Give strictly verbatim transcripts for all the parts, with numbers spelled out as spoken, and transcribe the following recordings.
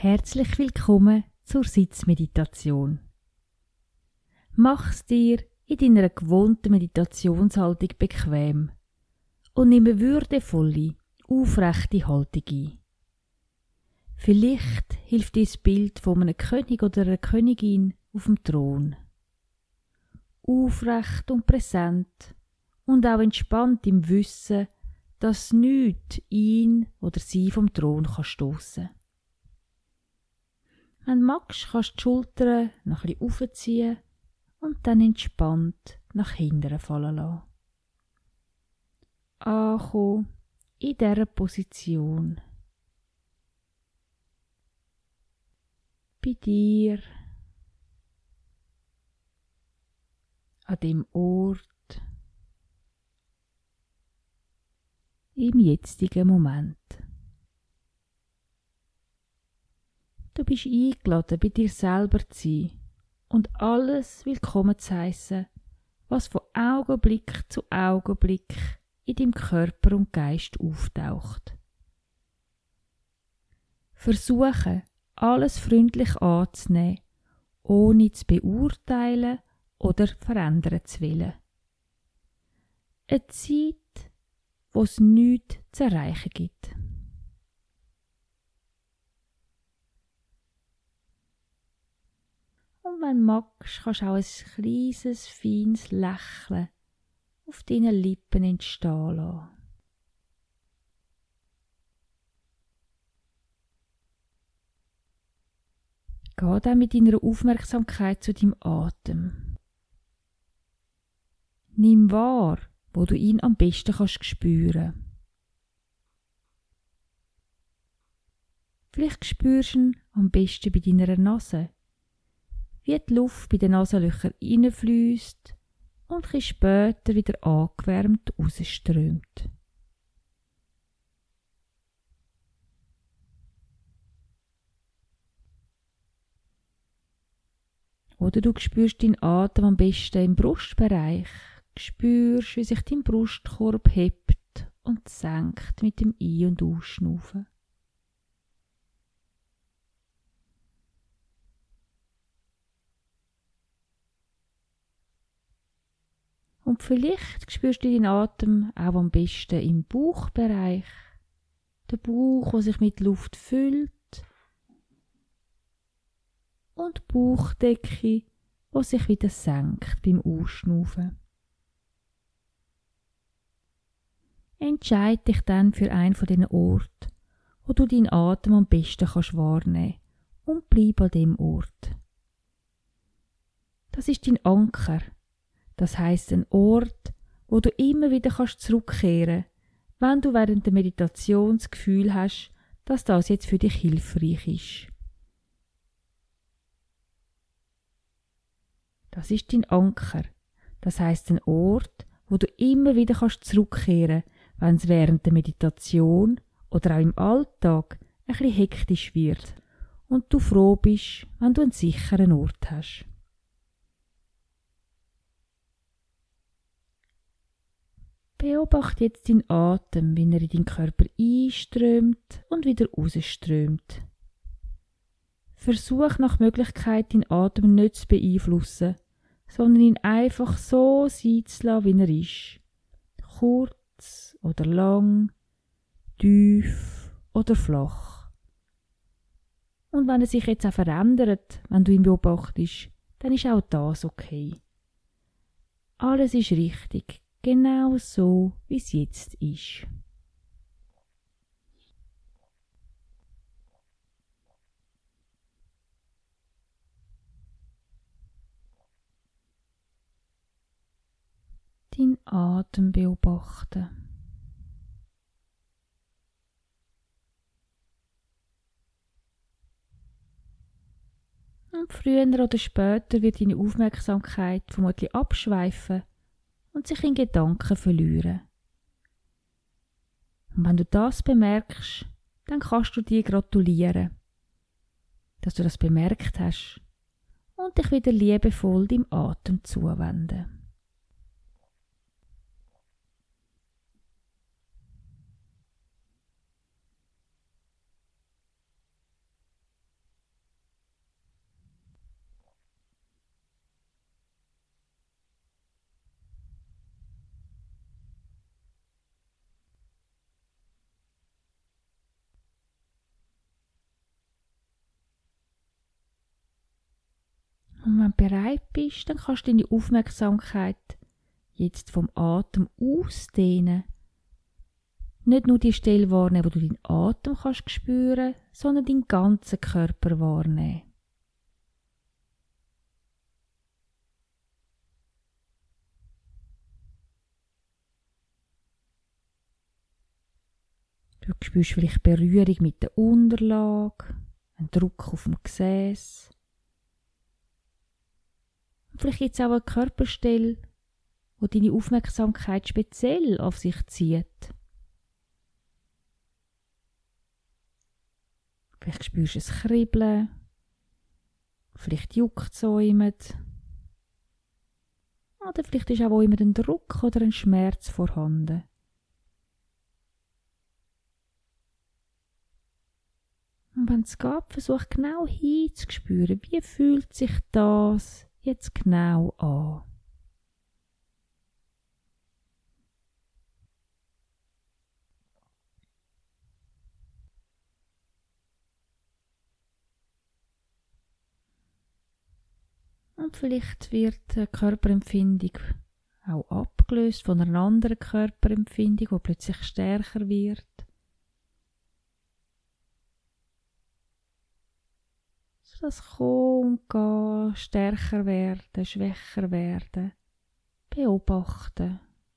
Herzlich willkommen zur Sitzmeditation. Mach's dir in deiner gewohnten Meditationshaltung bequem und nimm eine würdevolle, aufrechte Haltung ein. Vielleicht hilft dir das Bild von einem König oder einer Königin auf dem Thron. Aufrecht und präsent und auch entspannt im Wissen, dass nichts ihn oder sie vom Thron kann stossen. Wenn du magst, kannst du die Schultern noch ein bisschen aufziehen und dann entspannt nach hinten fallen lassen. Ankommen in dieser Position. Bei dir, an dem Ort, im jetzigen Moment. Du bist eingeladen, bei dir selber zu sein und alles willkommen zu heissen, was von Augenblick zu Augenblick in deinem Körper und Geist auftaucht. Versuche, alles freundlich anzunehmen, ohne zu beurteilen oder verändern zu wollen. Eine Zeit, wo es nichts zu erreichen gibt. Und wenn du magst, kannst du auch ein kleines, feines Lächeln auf deinen Lippen entstehen lassen. Geh dann mit deiner Aufmerksamkeit zu deinem Atem. Nimm wahr, wo du ihn am besten kannst spüren. Vielleicht spürst du ihn am besten bei deiner Nase, wie die Luft bei den Nasenlöchern reinfliesst und etwas später wieder angewärmt rausströmt. Oder du spürst deinen Atem am besten im Brustbereich, spürst, wie sich dein Brustkorb hebt und senkt mit dem Ein- und Ausschnaufen. Und vielleicht spürst du deinen Atem auch am besten im Bauchbereich. Der Bauch, der sich mit Luft füllt. Und die Bauchdecke, die sich wieder senkt beim Ausschnaufen. Entscheide dich dann für einen von diesen Orten, wo du deinen Atem am besten kannst wahrnehmen und bleib an dem Ort. Das ist dein Anker. Das heisst ein Ort, wo du immer wieder kannst zurückkehren, wenn du während der Meditation das Gefühl hast, dass das jetzt für dich hilfreich ist. Das ist dein Anker. Das heisst ein Ort, wo du immer wieder kannst zurückkehren, wenn es während der Meditation oder auch im Alltag ein bisschen hektisch wird und du froh bist, wenn du einen sicheren Ort hast. Beobachte jetzt deinen Atem, wie er in deinen Körper einströmt und wieder rausströmt. Versuch nach Möglichkeit, deinen Atem nicht zu beeinflussen, sondern ihn einfach so sein zu lassen, wie er ist. Kurz oder lang, tief oder flach. Und wenn er sich jetzt auch verändert, wenn du ihn beobachtest, dann ist auch das okay. Alles ist richtig. Genau so, wie es jetzt ist. Dein Atem beobachten. Und früher oder später wird deine Aufmerksamkeit vermutlich abschweifen und sich in Gedanken verlieren. Und wenn du das bemerkst, dann kannst du dir gratulieren, dass du das bemerkt hast und dich wieder liebevoll deinem Atem zuwenden. Und wenn du bereit bist, dann kannst du deine Aufmerksamkeit jetzt vom Atem ausdehnen. Nicht nur die Stelle wahrnehmen, wo du deinen Atem kannst spüren, sondern deinen ganzen Körper wahrnehmen. Du spürst vielleicht Berührung mit der Unterlage, einen Druck auf dem Gesäß. Und vielleicht gibt es auch eine Körperstelle, wo deine Aufmerksamkeit speziell auf sich zieht. Vielleicht spürst du es Kribbeln, vielleicht juckt es auch jemand. Oder vielleicht ist auch immer ein Druck oder ein Schmerz vorhanden. Und wenn es geht, versuch genau hinzuspüren, wie fühlt sich das jetzt genau an. Und vielleicht wird eine Körperempfindung auch abgelöst von einer anderen Körperempfindung, die plötzlich stärker wird. So das Kommen und Gehen, stärker werden, schwächer werden, beobachten.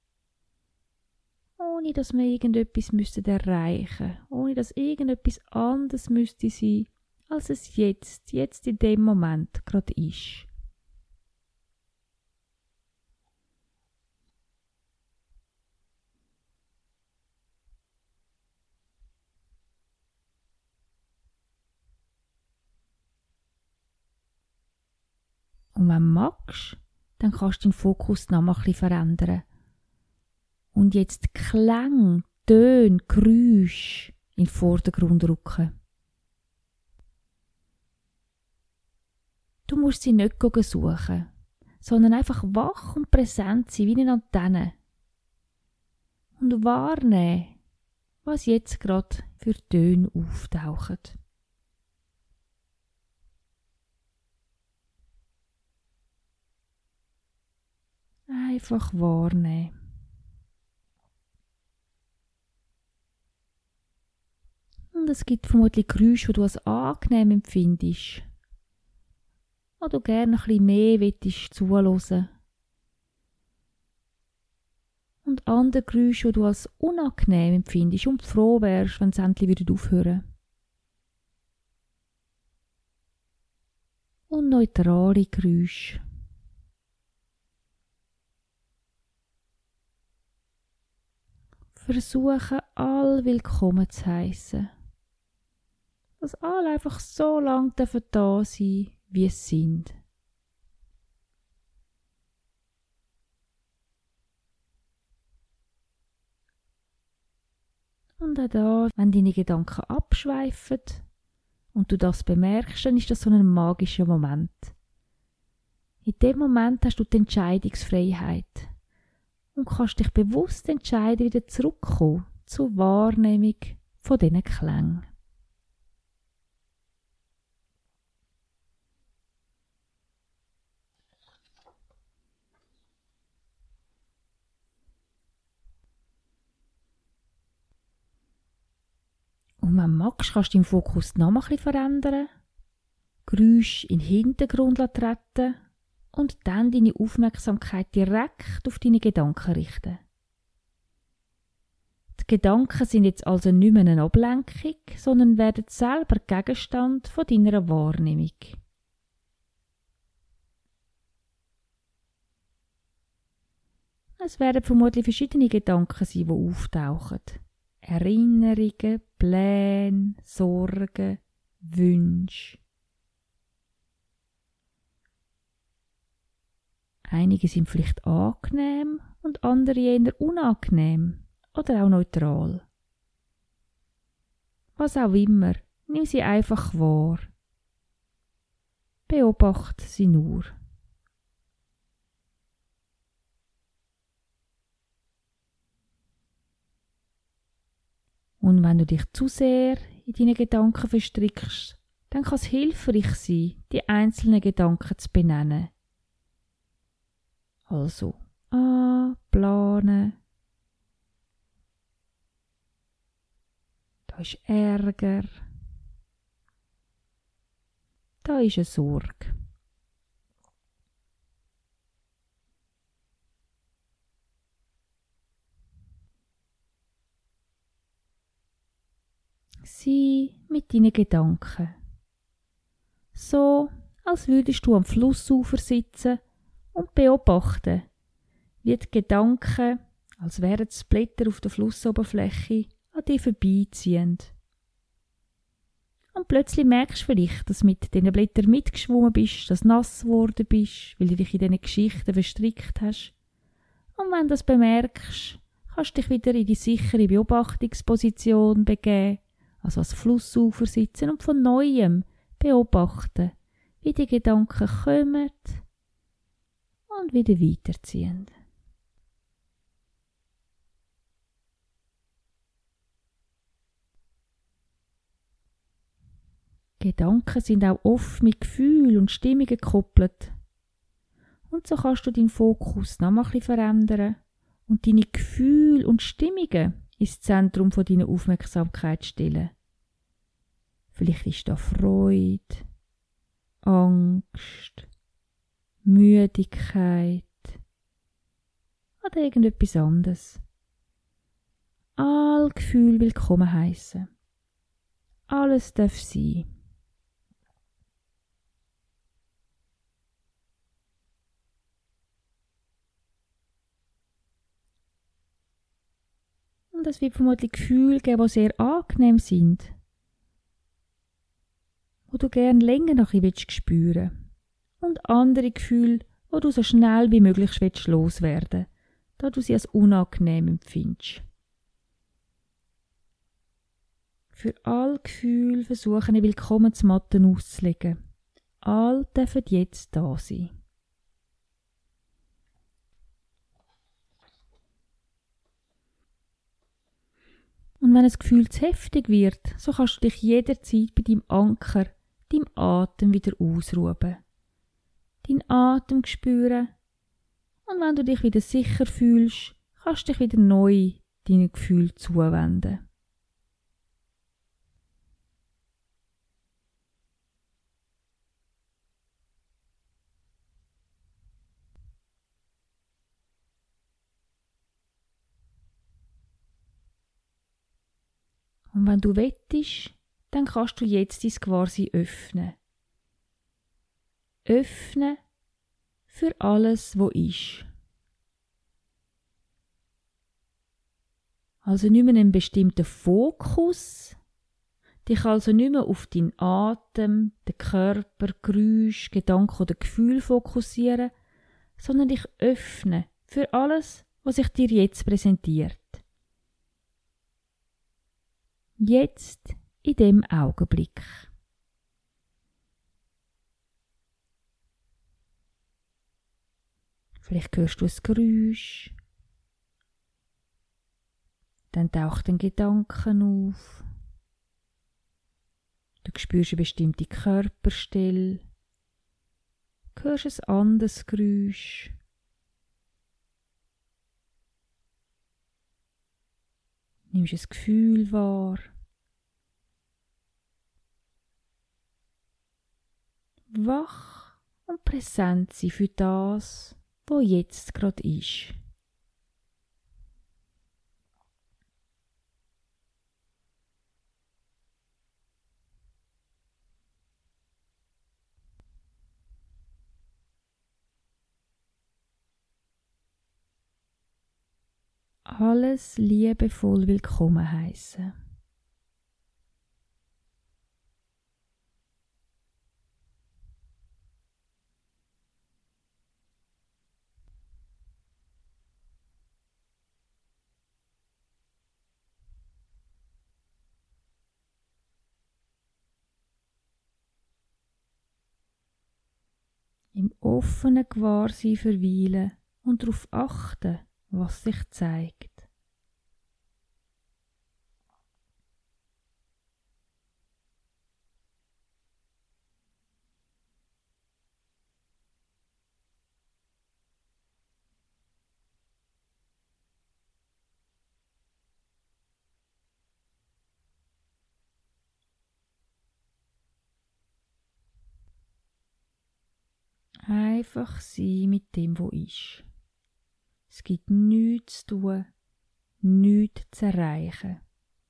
Ohne dass wir irgendetwas erreichen müssten, ohne dass irgendetwas anderes müsste sein, als es jetzt, jetzt in dem Moment gerade ist. Und wenn du magst, dann kannst du deinen Fokus noch mal ein bisschen verändern. Und jetzt Klänge, Töne, Geräusche in den Vordergrund rücken. Du musst sie nicht suchen, sondern einfach wach und präsent sein, wie eine Antenne. Und wahrnehmen, was jetzt gerade für Töne auftauchen. Einfach wahrnehmen. Und es gibt vermutlich Geräusche, die du als angenehm empfindest. Oder du gerne ein bisschen mehr willst zuhören. Und andere Geräusche, die du als unangenehm empfindest und froh wärst, wenn sie endlich aufhören. Und neutrale Geräusche. Versuchen, all willkommen zu heissen. Dass alle einfach so lange da sein dürfen, wie es sind. Und auch da, wenn deine Gedanken abschweifen und du das bemerkst, dann ist das so ein magischer Moment. In dem Moment hast du die Entscheidungsfreiheit und kannst dich bewusst entscheiden, wieder zurückzukommen zur Wahrnehmung von diesen Klängen. Und wenn du magst, kannst du deinen Fokus noch mal ein bisschen verändern, Geräusche in den Hintergrund treten und dann deine Aufmerksamkeit direkt auf deine Gedanken richten. Die Gedanken sind jetzt also nicht mehr eine Ablenkung, sondern werden selber Gegenstand von deiner Wahrnehmung. Es werden vermutlich verschiedene Gedanken sein, die auftauchen. Erinnerungen, Pläne, Sorgen, Wünsche. Einige sind vielleicht angenehm und andere eher unangenehm oder auch neutral. Was auch immer, nimm sie einfach wahr. Beobachte sie nur. Und wenn du dich zu sehr in deine Gedanken verstrickst, dann kann es hilfreich sein, die einzelnen Gedanken zu benennen. Also A, planen. Da ist Ärger. Da ist eine Sorge. Sei mit deinen Gedanken. So, als würdest du am Flussufer sitzen und beobachten, wie die Gedanken, als wären es Blätter auf der Flussoberfläche, an dir vorbeiziehen. Und plötzlich merkst du vielleicht, dass du mit diesen Blättern mitgeschwommen bist, dass du nass geworden bist, weil du dich in diesen Geschichten verstrickt hast. Und wenn du das bemerkst, kannst du dich wieder in die sichere Beobachtungsposition begeben, also als Flussufer sitzen und von Neuem beobachten, wie die Gedanken kommen und wieder weiterziehen. Gedanken sind auch oft mit Gefühlen und Stimmungen gekoppelt. Und so kannst du deinen Fokus noch mal ein bisschen verändern und deine Gefühle und Stimmungen ins Zentrum von deiner Aufmerksamkeit stellen. Vielleicht ist da Freude, Angst, Müdigkeit oder irgendetwas anderes. All Gefühle willkommen heißen. Alles darf sein. Und es wird vermutlich Gefühle geben, die sehr angenehm sind, wo du gerne länger noch ein bisschen spüren willst. Und andere Gefühle, die du so schnell wie möglich loswerden willst, da du sie als unangenehm empfindest. Für alle Gefühle versuche eine Willkommensmatte auszulegen. All dürfen jetzt da sein. Und wenn ein Gefühl zu heftig wird, so kannst du dich jederzeit bei deinem Anker, deinem Atem wieder ausruhen. Deinen Atem spüren. Und wenn du dich wieder sicher fühlst, kannst du dich wieder neu deinen Gefühlen zuwenden. Und wenn du wettest, dann kannst du jetzt dein Gewahrsein öffnen. Öffnen für alles, was ist. Also nicht mehr einen bestimmten Fokus, dich also nicht mehr auf deinen Atem, den Körper, Geräusch, Gedanken oder Gefühl fokussieren, sondern dich öffnen für alles, was sich dir jetzt präsentiert. Jetzt in dem Augenblick. Vielleicht hörst du ein Geräusch, dann taucht ein Gedanken auf. Du spürst eine bestimmte Körperstelle, hörst ein anderes Geräusch. Nimmst ein Gefühl wahr. Wach und präsent sein für das, was jetzt gerade ist. Alles liebevoll willkommen heißen. Im offenen Gewahrsein verweilen und darauf achten, was sich zeigt. Einfach sein mit dem, was ist. Es gibt nichts zu tun, nichts zu erreichen.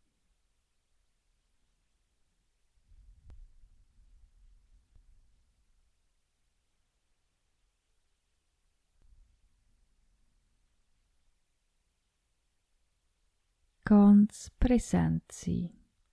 Ganz präsent sein.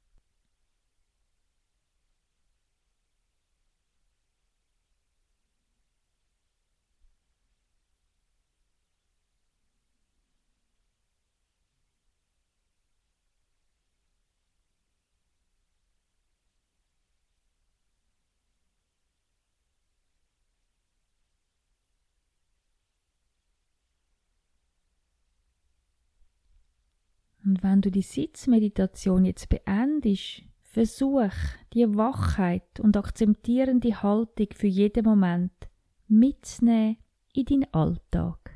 Und wenn du die Sitzmeditation jetzt beendest, versuch die Wachheit und akzeptierende Haltung für jeden Moment mitzunehmen in deinen Alltag.